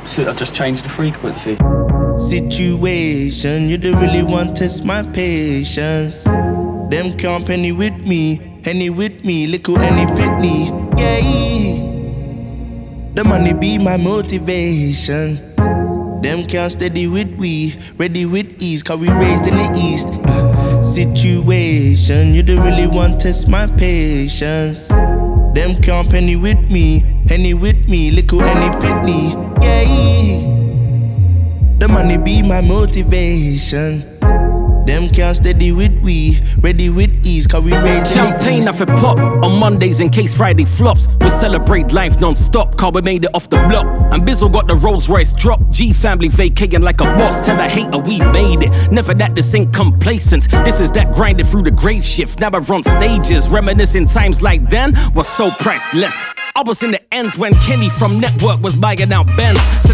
So I just changed the frequency. Situation, you don't really want to test my patience. Them can't penny with me, little any pitney, yeah. The money be my motivation. Them can't steady with we, ready with ease, cause we raised in the east. Situation, you don't really want to test my patience. Them can't penny with me, little any pitney, yeah. The money be my motivation. Them can't steady with we, ready with ease, cause we raised in the east. Champagne off a pop on Mondays in case Friday flops. We celebrate life non-stop, cause we made it off the block. And Bizzle got the Rolls Royce drop. G family vacating like a boss. Tell a hater we made it. Never that this ain't complacent. This is that grinding through the grave shift. Now we're on stages, reminiscing times like then was so priceless. I was in the ends when Kenny from Network was buying out Benz. So